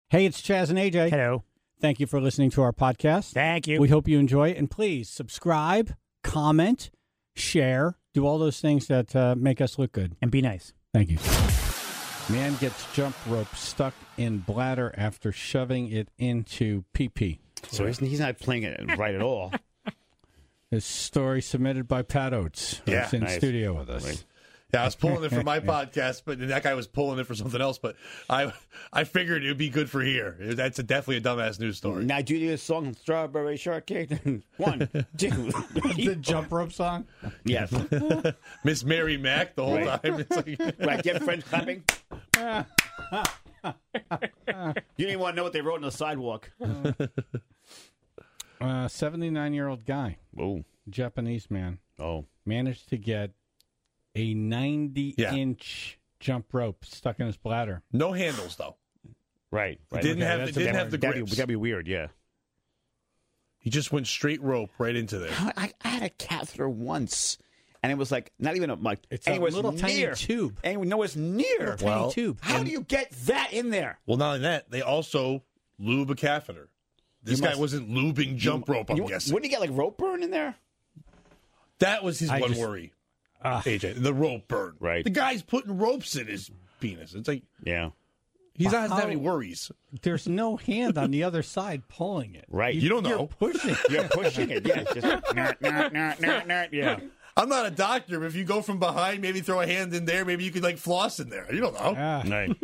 Hey, it's Chaz and AJ. Hello. Thank you for listening to our podcast. Thank you. We hope you enjoy it. And please subscribe, comment, share, do all those things that make us look good. And be nice. Thank you. Man gets jump rope stuck in bladder after shoving it into pee-pee. So he's not playing it right at all. This story submitted by Pat Oates. Yeah, He's in nice. studio with us. Right. Yeah, I was pulling it for my podcast, but that guy was pulling it for something else. But I figured it would be good for here. That's definitely a dumbass news story. Now, do you do a song, Strawberry Shortcake? 1, 2. The jump rope song? Yes. Miss Mary Mack the whole Right. time. It's like, Right, get friends clapping. You didn't want to know what they wrote on the sidewalk. 79-year-old guy, Oh. Japanese man, Oh. managed to get a 90-inch jump rope stuck in his bladder. no handles though. Right. It didn't have that's the important. grips. That'd be weird, yeah. He just went straight rope right into there. I had a catheter once, and it was like not even It's a anywhere little near. tiny tube. Anywhere nowhere near. Tiny tube. How do you get that in there? Well, not only that, they also lube a catheter. This guy wasn't lubing jump rope, I'm guessing. Wouldn't you get like rope burn in there? That was his I one just- worry, AJ. The rope burn. Right. The guy's putting ropes in his penis. It's like Yeah. he's not have any How- worries. There's no hand on the other side pulling it. Right. You don't know. You're pushing. You're pushing it. Yeah. It's just yeah. I'm not a doctor, but if you go from behind, maybe throw a hand in there, maybe you could like floss in there. You don't know. Ah, Right.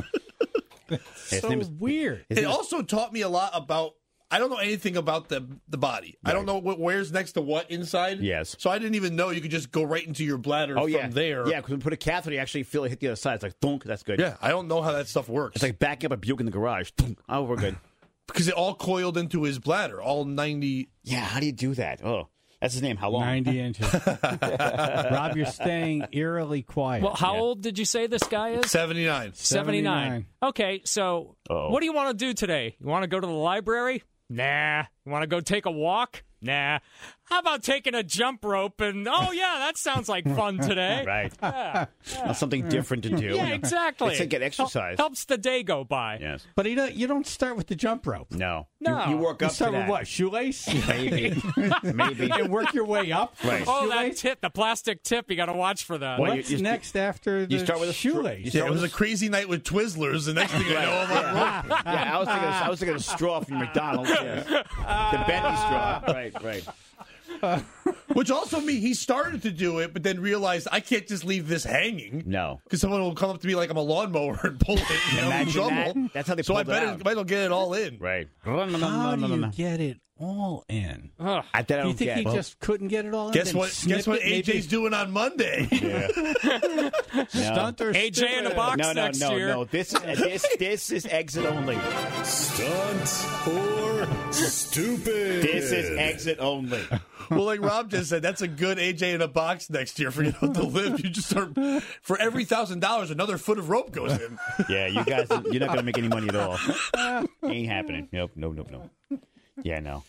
so weird. It also taught me a lot about. I don't know anything about the body. I don't know what where's next to what inside. Yes. So I didn't even know you could just go right into your bladder Oh from yeah. there. Yeah, because when you put a catheter, you actually feel it hit the other side. It's like thunk. That's good. Yeah. I don't know how that stuff works. It's like backing up a Buick in the garage. Thunk. Oh, we're good. because it all coiled into his bladder, all 90. Yeah. How do you do that? Oh, that's his name. How long? 90 inches. Rob, you're staying eerily quiet. Well, how old did you say this guy is? 79. 79. Okay, so Uh-oh. what do you want to do today? You want to go to the library? Nah. You want to go take a walk? Nah. How about taking a jump rope and, oh, yeah, that sounds like fun today. Right. Yeah, That's something different to do. yeah, exactly. It's to get exercise. Helps the day go by. Yes. But you don't start with the jump rope. No. No. You work You up to start that. with what? Shoelace? Maybe. Maybe. And work your way up? Right. Oh, that Shoelace? tip, the plastic tip, you got to watch for that. Well, What's you- next after the you start with a shoelace? Yeah, it was a crazy night with Twizzlers. The next thing I know, I'm on rope. Yeah, I was thinking of straw from McDonald's. Yes. The Benny straw. Right. Which also means he started to do it, but then realized I can't just leave this hanging. No. Because someone will come up to me like I'm a lawnmower and pull it. You know, Imagine trouble. that. That's how they So I pulled it better out. might as well get it all in. Right. How do you get it all in? Ugh. I Do you don't think get. he just couldn't get it all in? Guess Then what? snip Guess what? it, maybe AJ's doing on Monday. stunt or AJ stick in a it? box No, next year. no. This is exit only. Stunt or stupid? This is exit only. Well, like Rob just said, that's a good AJ in a box next year for you to live. You just start for every $1,000, another foot of rope goes in. Yeah, you guys, you're not going to make any money at all. Ain't happening. Nope. Yeah, no.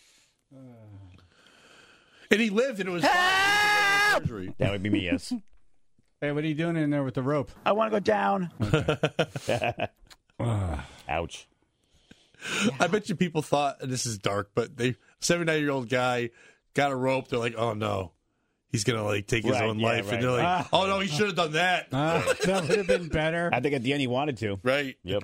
And he lived, and it was fine. Surgery. That would be me, yes. Hey, what are you doing in there with the rope? I want to go down. Ouch. I bet you people thought, and this is dark, but 79-year-old guy got a rope. They're like, oh no, he's gonna like take his Right, own yeah, life, right. and they're like, oh no, he should have done that. That would have been better. I think at the end he wanted to. Right. Yep.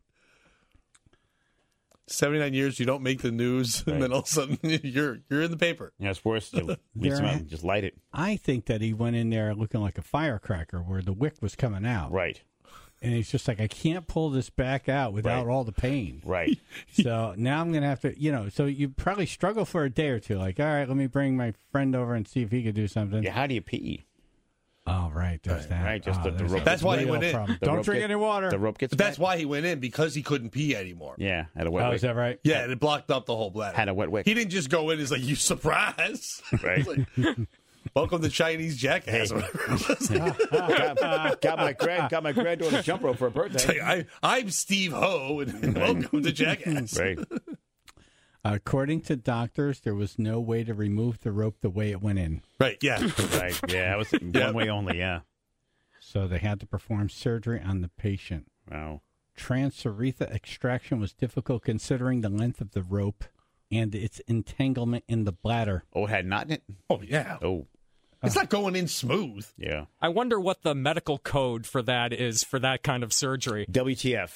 79 years, you don't make the news, and then all of a sudden you're in the paper. Yeah, it's worse. Just light it. I think that he went in there looking like a firecracker where the wick was coming out. Right. And he's just like, I can't pull this back out without Right. all the pain. Right. So now I'm going to have to, so you probably struggle for a day or two. Like, all right, let me bring my friend over and see if he could do something. Yeah, how do you pee? Oh, right. There's that. right, just the there's rope. a That's why he real went in. problem. The Don't rope drink gets- any water. The rope gets But that's wet? why he went in, because he couldn't pee anymore. Yeah, had a wet Oh, wick. is that right? Yeah, and it blocked up the whole bladder. Had a wet wick. He didn't just go in. He's like, you surprise. Right. Like, welcome to Chinese jackass. got my granddaughter's jump rope for her birthday. I'm Steve Ho, and welcome to Jackass. Right. According to doctors, there was no way to remove the rope the way it went in. Right, yeah. Right. Yeah, it was one way only, yeah. So they had to perform surgery on the patient. Wow. transurethra extraction was difficult considering the length of the rope and its entanglement in the bladder. Oh, it had knot in it? Oh, yeah. Oh, It's not going in smooth. yeah. I wonder what the medical code for that is for that kind of surgery. WTF.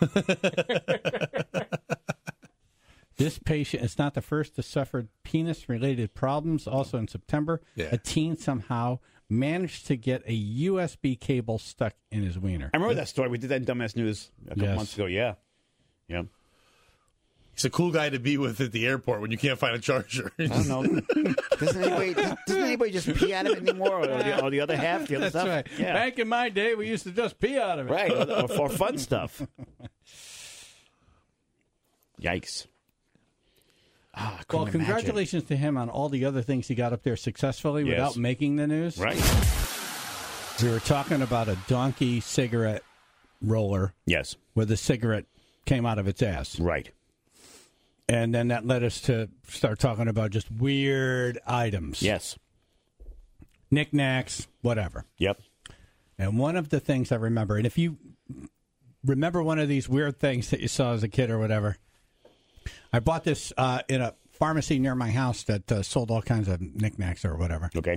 This patient is not the first to suffer penis-related problems. Also in September, a teen somehow managed to get a USB cable stuck in his wiener. I remember that story. We did that in Dumbass News a couple months ago. Yeah. Yeah. He's a cool guy to be with at the airport when you can't find a charger. I don't know. Doesn't anybody just pee out of it anymore? Or the other half? The other That's stuff? right. Yeah. Back in my day, we used to just pee out of it. Right. Or for fun stuff. Yikes. Ah, I couldn't Well, congratulations to him on all the other things he got up there successfully without making the news. Right. We were talking about a donkey cigarette roller Yes. where the cigarette came out of its ass. Right. And then that led us to start talking about just weird items. Yes. Knickknacks, whatever. Yep. And one of the things I remember, and if you remember one of these weird things that you saw as a kid or whatever, I bought this in a pharmacy near my house that sold all kinds of knickknacks or whatever. Okay.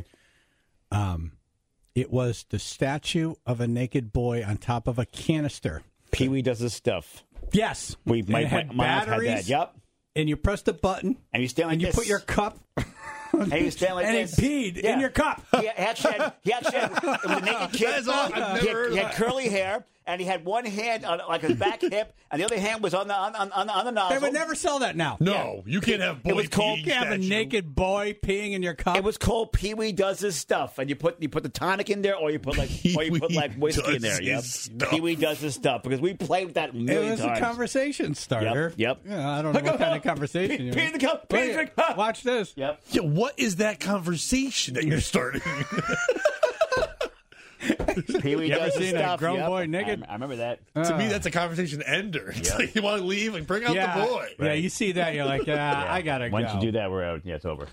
It was the statue of a naked boy on top of a canister. Pee-wee does this stuff. Yes. My And it had my house had batteries, that. Yep. and you press the button, And you stand like and you this. put your cup, And you stand like and this. it peed in your cup. He actually had it was a naked kid. That is awesome. I've never heard of He had that. curly hair, and he had one hand on like his back hip, and the other hand was on the nozzle. They would never sell that now. No, you can't have boy It was called- peeing You have a statue. naked boy peeing in your cup. It was called Pee-wee Does His Stuff, and you put the tonic in there, or you put like whiskey in there. Does Yep. his stuff. Pee-wee Does His Stuff because we played with that a It million was times. a conversation starter. Yep. Yeah, I don't know what kind of conversation. Pee you're in the cup. Pee in the Wait, cup. watch this. Yep. Yeah, what is that conversation that you're starting? Pee-wee You ever Does His seen a Stuff. grown Yep. boy naked? I remember that. To me, that's a conversation ender. It's like you want to leave and bring out yeah, the boy. Yeah, you see that, you're like, I gotta Once go. you do that, we're out. Yeah, it's over.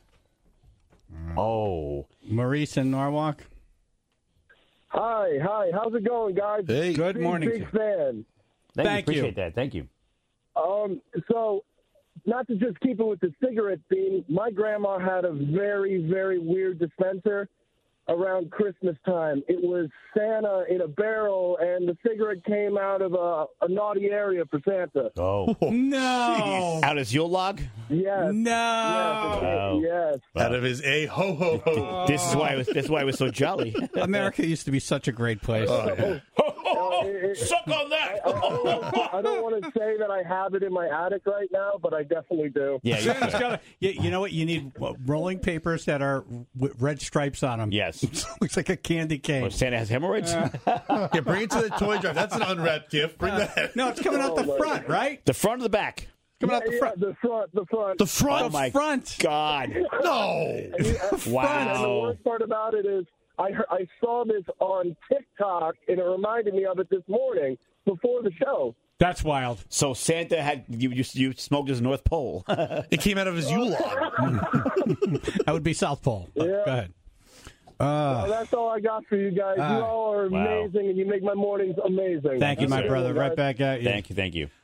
Oh. Maurice in Norwalk. Hi, how's it going, guys? Hey, Good morning. Big fan. Thank you. Appreciate that. Thank you. So, not to just keep it with the cigarette theme, my grandma had a very, very weird dispenser around Christmas time. It was Santa in a barrel, and the cigarette came out of a naughty area for Santa. Oh. No. Out as Yule log? Yes. No. Wow. Yes. out of his a ho ho ho. This is why it was so jolly. America used to be such a great place. Suck on that. I don't want to say that I have it in my attic right now, but I definitely do. Yeah. Santa's gotta- you know what? You need rolling papers that are with red stripes on them. Yes. Looks like a candy cane. Oh, Santa has hemorrhoids? Yeah, bring it to the toy drive. That's an unwrapped gift. Bring that. No, it's coming out the front, right? The front or the back? Coming out the front. The front. The front. Oh, my front. God. No. And the Wow. worst part about it is I saw this on TikTok, and it reminded me of it this morning before the show. That's wild. So Santa had you smoked his North Pole. It came out of his Yule log. That would be South Pole. Yeah. Go ahead. Well, that's all I got for you guys. You all are Wow. amazing, and you make my mornings amazing. Thank you, my That's brother. it, Right guys. back at you. Thank you.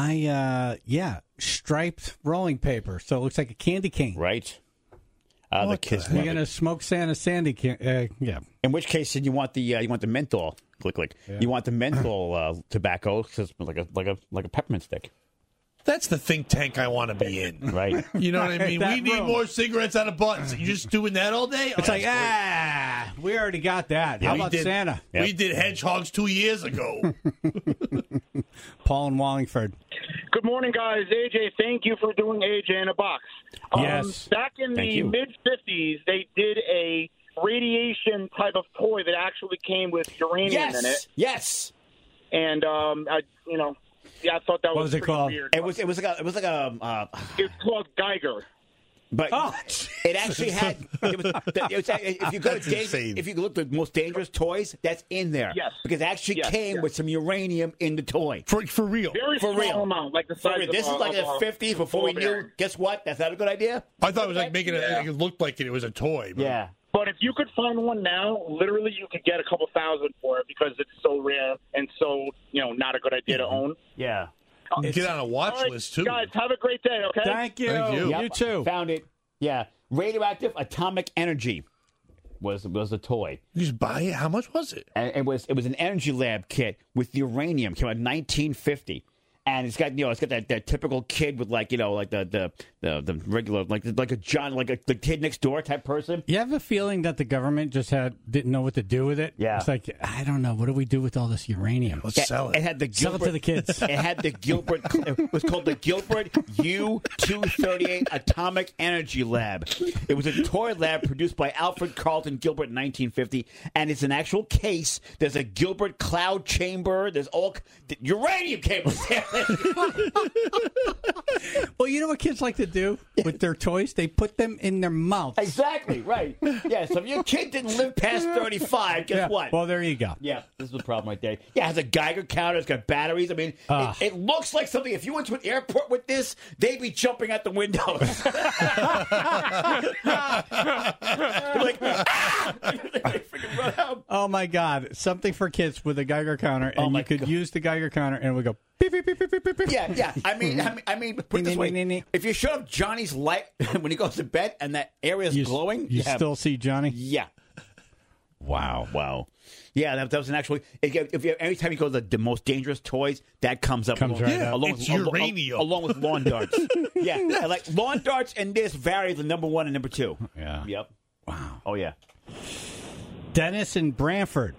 Striped rolling paper, so it looks like a candy cane. Right? The kids You're love gonna it. smoke Santa Sandy can yeah. In which case, you want the menthol. Click. You want the menthol tobacco because it's like a peppermint stick. That's the think tank I want to be in. Right. You know what I mean? That We need room. more cigarettes out of buttons. You just doing that all day? It's like, we already got that. How we about did. Santa? Yep. We did hedgehogs 2 years ago. Paul in Wallingford. Good morning, guys. AJ, thank you for doing AJ in a Box. Yes. Back in Thank the you. mid-'50s, they did a radiation type of toy that actually came with uranium in it. Yes. And, I thought that What was was it pretty called? weird. It was like a It's called Geiger. but Oh. it actually had if you go That's to insane. if you look at the most dangerous toys, that's in there. Yes. Because it actually Yes, came yes. with some uranium in the toy. For real. Very For small real. amount, like the For size real. of This is like a the 50s before we knew. blueberry. Guess what? That's not a good idea. I thought it was like making it, it looked like it was a toy. But Yeah. But if you could find one now, literally you could get a couple thousand for it because it's so rare and so, not a good idea to own. Yeah. Get on a watch All right, list, too. Guys, have a great day, okay? Thank you. Thank you. You too. Found it. Yeah. Radioactive atomic energy was the toy. You just buy it? How much was it? And it was an energy lab kit with uranium. Came out in 1950. And it's got that typical kid with the regular like a John like the kid next door type person. You have a feeling that the government just didn't know what to do with it? Yeah. It's like, I don't know. What do we do with all this uranium? Let's sell it. It had the Sell it to the kids. It had the Gilbert. It was called the Gilbert U-238 Atomic Energy Lab. It was a toy lab produced by Alfred Carlton Gilbert in 1950, and it's an actual case. There's a Gilbert cloud chamber. There's all the uranium cables. Well, you know what kids like to do with their toys? They put them in their mouths. Exactly right. Yeah. So if your kid didn't live past 35, guess what? Well, there you go. Yeah, this is the problem right there. Yeah, it has a Geiger counter. It's got batteries. I mean, it looks like something. If you went to an airport with this, they'd be jumping out the windows. They're like, ah! They freaking run out. Oh, my God. Something for kids with a Geiger counter, and you could use the Geiger counter, and it would go beep, beep, beep, beep, beep, beep. Yeah. I mean, put it this way. If you shut up Johnny's light when he goes to bed and that area is glowing, You still see Johnny? Yeah. Wow. Yeah, that was an actual. Every time you go to the most dangerous toys, that comes up. Comes right up. It's uranium. Along with lawn darts. yeah, like lawn darts and this vary the number 1 and number 2. Yeah. Yep. Wow. Oh, yeah. Dennis in Brantford.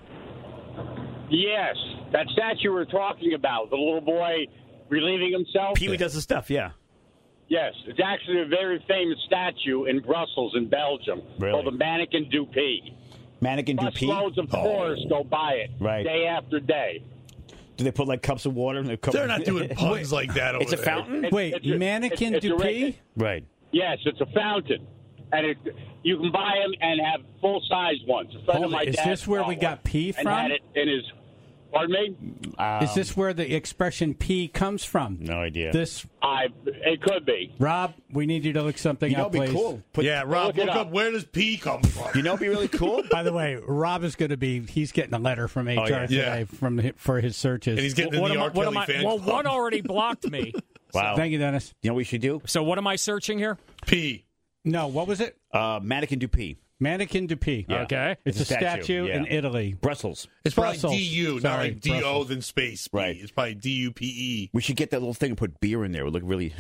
Yes, that statue we're talking about, the little boy relieving himself. Pee-wee does the stuff, yeah. Yes, it's actually a very famous statue in Brussels, in Belgium, Really? called the Mannequin du Pie. Mannequin du Pie? Busloads of tourists go by it Right. day after day. Do they put like cups of water? They're not doing puns like that over It's a there. fountain? Wait, Mannequin it's a Dupee? Right. Yes, it's a fountain. And you can buy them and have full-size ones. A friend of my Is dad's this where we bought got one pee and from? had it in his... Pardon me? Is this where the expression pee comes from? No idea. It could be. Rob, we need you to look something up, It'd please. be cool. Rob, look up where does pee come from? You know, it'd be really cool. By the way, Rob is going to be, he's getting a letter from HR today for his searches. And he's getting in the R. Kelly fan club. one already blocked me. Wow. Thank you, Dennis. You know what we should do? So what am I searching here? Pee. No, what was it? Mannequin du Pie. Mannequin Dupee. Yeah. Okay. It's a statue in Italy. Brussels. It's probably Brussels. D-U, not Sorry, like D-O, Brussels. then space. P. Right. It's probably D-U-P-E. We should get that little thing and put beer in there. It would look really...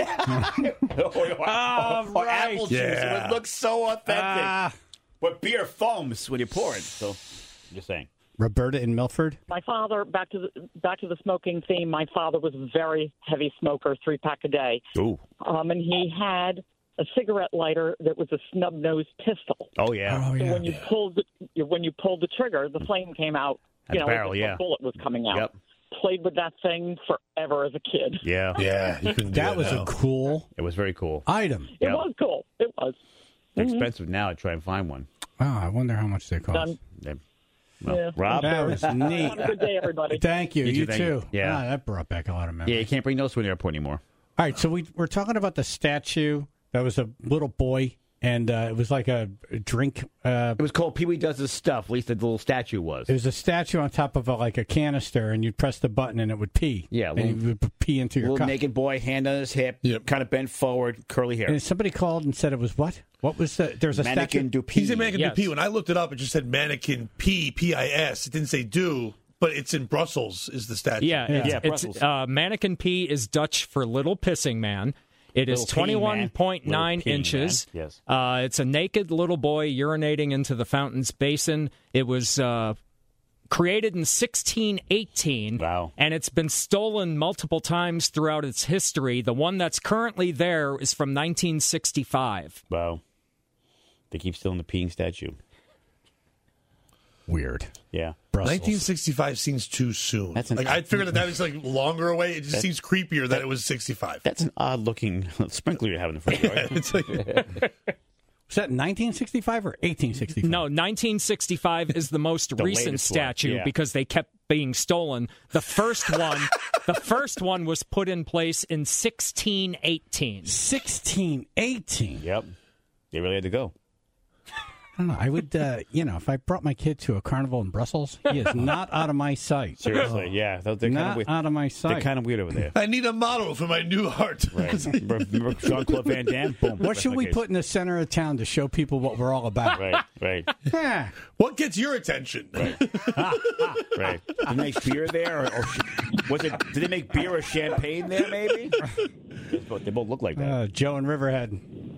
or apple juice. Yeah. It would look so authentic. Ah. But beer foams when you pour it. So, I'm just saying. Roberta in Milford. My father, back to the smoking theme, my father was a very heavy smoker, 3-pack a day. Ooh. And he had a cigarette lighter that was a snub-nosed pistol. Oh, yeah. Oh, So yeah. when you pulled the trigger, the flame came out. And the barrel, as if yeah. a bullet was coming out. Yep. Played with that thing forever as a kid. Yeah. Yeah, you couldn't do That was now. a cool It was very cool. item. It Yeah. was cool. It was. They're expensive now to try and find one. Oh, I wonder how much they cost. Done. Well, Yeah. Rob? That was neat. Have a good day, everybody. Thank you. You too, You thank too. you. Yeah. Ah, that brought back a lot of memories. Yeah, you can't bring those to an airport anymore. All right, so we're talking about the statue that was a little boy, and it was like a drink. It was called Pee-wee Does His Stuff. At least the little statue was. It was a statue on top of like a canister, and you'd press the button, and it would pee. Yeah, and it would pee into your Little cup. naked boy, hand on his hip, kind of bent forward, curly hair. And somebody called and said it was what? What was the? There's a Mannequin statue. du Pie. He said mannequin Yes. du Pie. When I looked it up, it just said mannequin P, P-I-S. It didn't say do, but it's in Brussels is the statue. Yeah, Yeah, it's Brussels. Mannequin P is Dutch for little pissing man. It is Little peeing man. 21.9 Little peeing inches. man, yes. It's a naked little boy urinating into the fountain's basin. It was created in 1618. Wow. And it's been stolen multiple times throughout its history. The one that's currently there is from 1965. Wow. They keep stealing the peeing statue. Weird. Yeah. Brussels. 1965 seems too soon. That's an- I figured that is like longer away. It just seems creepier that it was 65. That's an odd-looking sprinkler you have in the front yard. It's like, Was that 1965 or 1865? No, 1965 is the most recent latest one, statue yeah. because they kept being stolen. The first one was put in place in 1618. 1618. Yep. They really had to go. I don't know. I would, if I brought my kid to a carnival in Brussels, he is not out of my sight. Seriously, yeah. They're kind Not of weird. out of my sight. They're kind of weird over there. I need a model for my new art. Right. Remember Jean-Claude Van Damme? Boom. What should we put in the center of town to show people what we're all about? Right. Yeah. What gets your attention? Right. Did they make beer there? Or was it? Did they make beer or champagne there, maybe? They both look like that. Joe and Riverhead.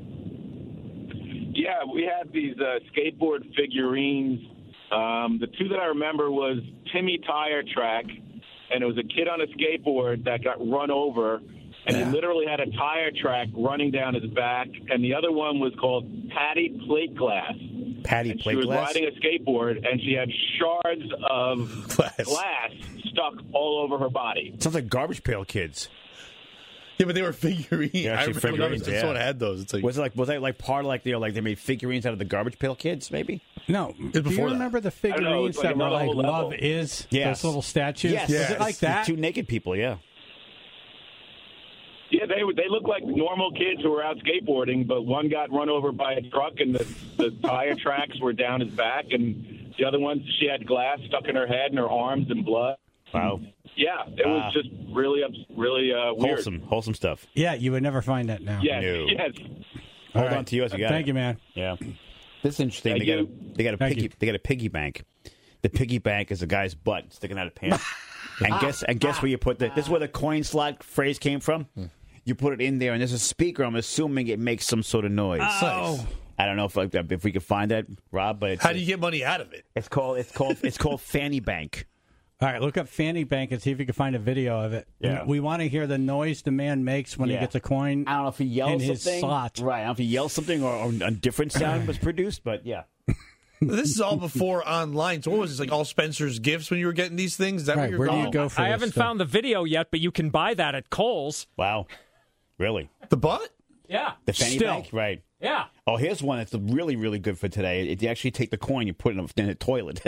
Yeah, we had these skateboard figurines. The two that I remember was Timmy Tire Track, and it was a kid on a skateboard that got run over, and he literally had a tire track running down his back. And the other one was called Patty Plate Glass. Patty and Plate she was Glass? riding a skateboard, and she had shards of glass stuck all over her body. Sounds like Garbage Pail Kids. Yeah, but they were figurines. Yeah, actually figurines. Yeah. Someone had those. It's like, was that like part of like they made figurines out of the Garbage Pail Kids? Maybe. No. Do you remember the figurines that were like "Love Is"? Yes. Those little statues. Yes. Was it like that? Two naked people. Yeah. Yeah, they look like normal kids who were out skateboarding, but one got run over by a truck, and the tire tracks were down his back, and the other one, she had glass stuck in her head and her arms and blood. Wow. Yeah, it was just really weird. Wholesome stuff. Yeah, you would never find that now. Yes, No. yes. Hold on to yours. You got Thank you, man. Yeah. This is interesting. They got a piggy bank. The piggy bank is a guy's butt sticking out of pants. and guess where you put this is where the coin slot phrase came from. You put it in there, and there's a speaker. I'm assuming it makes some sort of noise. Oh. I don't know if we could find that, Rob. But how do you get money out of it? It's called Fanny Bank. All right, look up Fanny Bank and see if you can find a video of it. Yeah. We want to hear the noise the man makes when he gets a coin. I don't know if he yells in his something. slot. Right. I don't know if he yells something or a different sound was produced, but yeah. This is all before online. So what was this, like all Spencer's gifts when you were getting these things? Is that Right, where do you go for I this haven't stuff? found the video yet, but you can buy that at Kohl's. Wow. Really? The butt? Yeah. The Fanny Still. Bank? Right. Yeah. Oh, here's one that's really, really good for today. You actually take the coin, you put it in the toilet.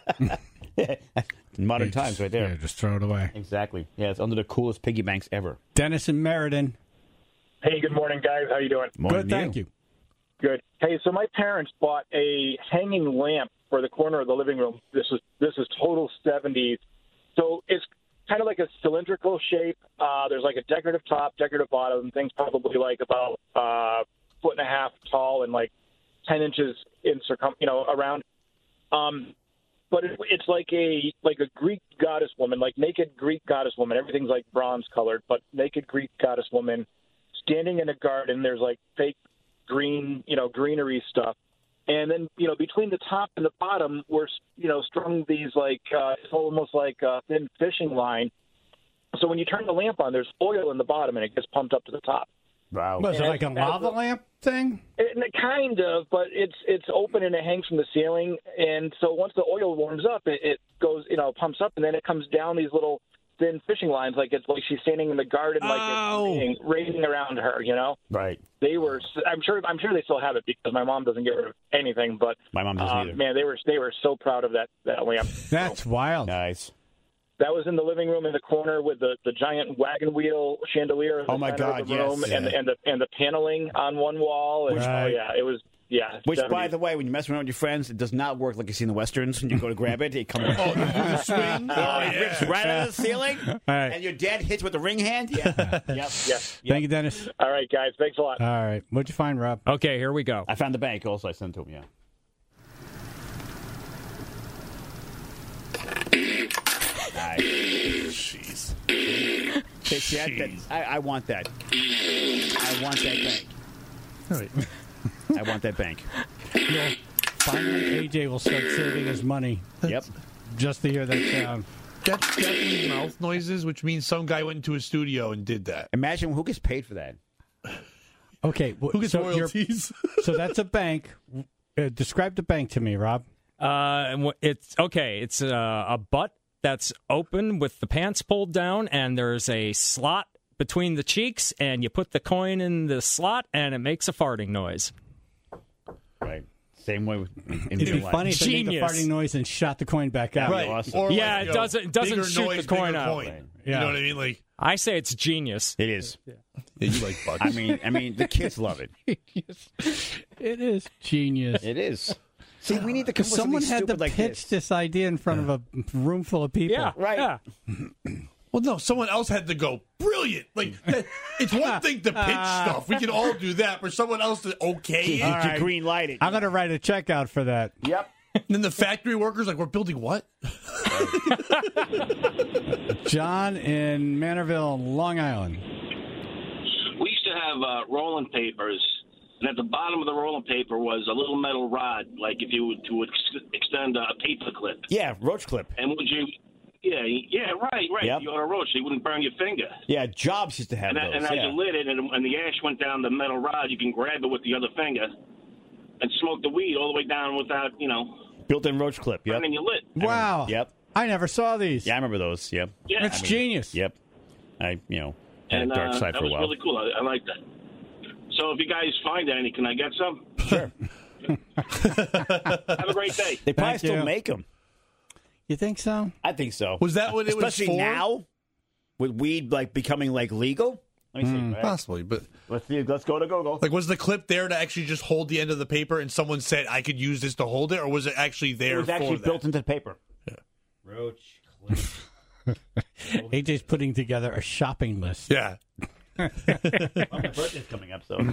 Modern times right there. Yeah, just throw it away. Exactly. Yeah, it's under the coolest piggy banks ever. Dennis and Meriden. Hey, good morning, guys. How you doing? Good, thank you. Good. Hey, so my parents bought a hanging lamp for the corner of the living room. This is total 70s. So it's kind of like a cylindrical shape. There's like a decorative top, decorative bottom. Things probably like about 1.5 foot tall and like 10 inches in around. But it's like a Greek goddess woman, like naked Greek goddess woman. Everything's like bronze colored, but naked Greek goddess woman standing in a garden. There's like fake green, greenery stuff. And then, between the top and the bottom, we're, strung these like, it's almost like a thin fishing line. So when you turn the lamp on, there's oil in the bottom and it gets pumped up to the top. Wow. Was it like a lava lamp thing? Kind of, but it's open and it hangs from the ceiling. And so once the oil warms up, it goes, pumps up, and then it comes down these little thin fishing lines, like it's like she's standing in the garden, like it's raining around her. Right. They were. I'm sure they still have it because my mom doesn't get rid of anything. But my mom doesn't either. Man, they were so proud of that lamp. That's wild. Nice. That was in the living room in the corner with the giant wagon wheel chandelier in the center of the room, and the paneling on one wall. And, it was. Yeah. Which, 70s. by the way, when you mess around with your friends, it does not work like you see in the westerns. When you go to grab it, it comes the swing. it rips right out of the ceiling, and your dad hits with the ring hand. Yeah. Yep. Thank you, Dennis. All right, guys. Thanks a lot. All right. What'd you find, Rob? Okay, here we go. I found the bank also. I sent it to him, Jeez. I want that. I want that bank. All right. I want that bank. Finally, AJ will start saving his money. Yep. Just to hear that sound. That's definitely mouth noises, which means some guy went into a studio and did that. Imagine who gets paid for that. Okay. Who gets royalties? So that's a bank. Describe the bank to me, Rob. It's okay. It's a butt that's open with the pants pulled down, and there's a slot between the cheeks, and you put the coin in the slot, and it makes a farting noise. Right. Same way in It'd be life. funny if they made the farting noise and shot the coin back out. Right. Awesome. Or yeah, like, it doesn't bigger shoot noise, the coin bigger out. coin. Right. You know what I mean? Like, I say it's genius. It is. yeah, you like butts. I mean, the kids love it. It is genius. It is. See, we need to come Because with someone something had to stupid like pitch this idea in front of a room full of people. Yeah, Right. Yeah. Well, no, someone else had to go, brilliant. Like, it's one thing to pitch stuff. We can all do that. For someone else to okay it. All right. To green light it. I'm going to write a check out for that. Yep. And then the factory workers, like, we're building what? John in Manorville, Long Island. We used to have rolling papers, and at the bottom of the rolling paper was a little metal rod, like if you were to extend a paper clip. Yeah, roach clip. And would you? Yeah, right. Yep. You on a roach, so you wouldn't burn your finger. Yeah, Jobs used to have And, those. and as you lit it, and the ash went down the metal rod, you can grab it with the other finger and smoke the weed all the way down without, Built-in roach clip. Yep. burning your lid. Wow. Yep. I never saw these. Yeah, I remember those. Yep. Yeah. That's genius. Yep. I, had And a dark side that for a was while. really cool. I like that. So if you guys find any, can I get some? Sure. Have a great day. They probably Thank still you. make them. You think so? I think so. Was that what it was Especially for? now, with weed becoming legal. Let me see. Right? Possibly, but Let's go to Google. like, was the clip there to actually just hold the end of the paper, and someone said I could use this to hold it, or was it actually there? It was actually for built that? into the paper. Yeah. Roach clip. AJ's putting together a shopping list. Yeah. Well, my birthday's coming up, so.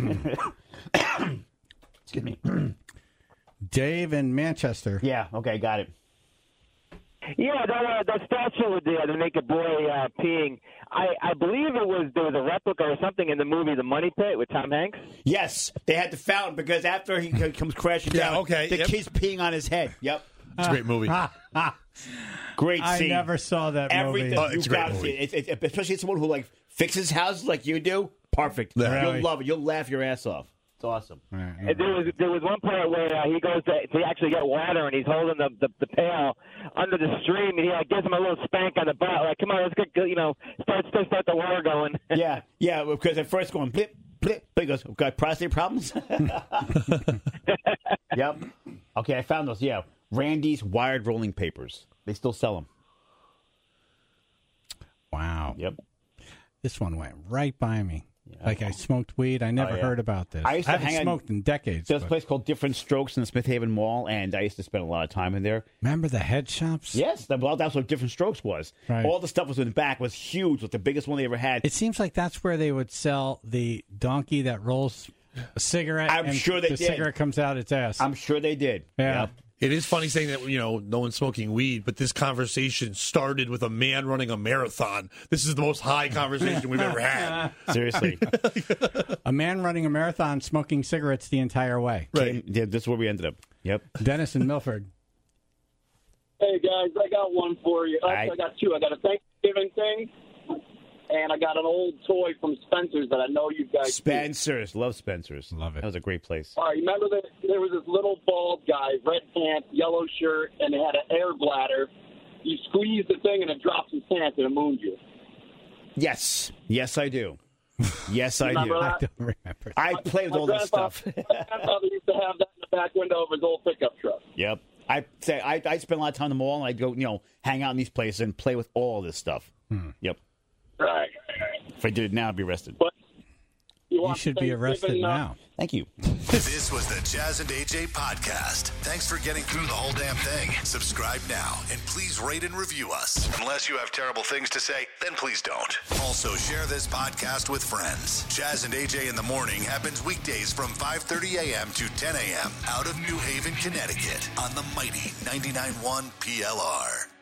Excuse me. Dave in Manchester. Yeah. Okay. Got it. Yeah, that statue with the naked boy peeing. I believe there was a replica or something in the movie The Money Pit with Tom Hanks. Yes, they had the fountain because after he comes crashing down, okay, the kid's peeing on his head. Yep. It's a great movie. Great I scene. never saw that Everything movie. Oh, it's you've a great got to movie. see it. Especially someone who fixes houses like you do. Perfect. Yeah. Really? You'll love it. You'll laugh your ass off. It's awesome. And there was one part where he goes to actually get water, and he's holding the pail under the stream, and he gives him a little spank on the butt, like, "Come on, let's get start the water going." Yeah, because at first going blip, blip, but he goes, "Got prostate problems?" Yep. Okay, I found those. Yeah, Randy's wired rolling papers. They still sell them. Wow. Yep. This one went right by me. Like I smoked weed. I never yeah. heard about this. I used to haven't hang out- smoked in decades. There's a but- place called Different Strokes in the Smith Haven Mall, and I used to spend a lot of time in there. Remember the head shops? Yes, that's what Different Strokes was. Right. All the stuff was in the back was huge. Was the biggest one they ever had. It seems like that's where they would sell the donkey that rolls a cigarette. I'm and sure they the did. cigarette comes out its ass. I'm sure they did. Yeah. Yep. It is funny saying that, no one's smoking weed, but this conversation started with a man running a marathon. This is the most high conversation we've ever had. Seriously. A man running a marathon smoking cigarettes the entire way. Right. Yeah, this is where we ended up. Yep. Dennis in Milford. Hey, guys, I got one for you. right. I got two. I got a Thanksgiving thing, and I got an old toy from Spencer's that I know you guys do. Spencer's. Love Spencer's. Love it. That was a great place. All right, remember that there was this little bald guy, red pants, yellow shirt, and it had an air bladder. You squeeze the thing, and it drops his pants, and it moons you. Yes. Yes, I do. Yes, I do. Remember I that? don't remember. I played with all this stuff. My grandfather used to have that in the back window of his old pickup truck. Yep. I spend a lot of time in the mall, and I'd go, hang out in these places and play with all this stuff. Yep. Right. If I did it now, I'd be arrested. But You should be arrested now. Thank you. This was the Jazz and AJ podcast. Thanks for getting through the whole damn thing. Subscribe now and please rate and review us. Unless you have terrible things to say, then please don't. Also, share this podcast with friends. Jazz and AJ in the Morning happens weekdays from 5:30 a.m. to 10 a.m. out of New Haven, Connecticut on the mighty 99.1 PLR.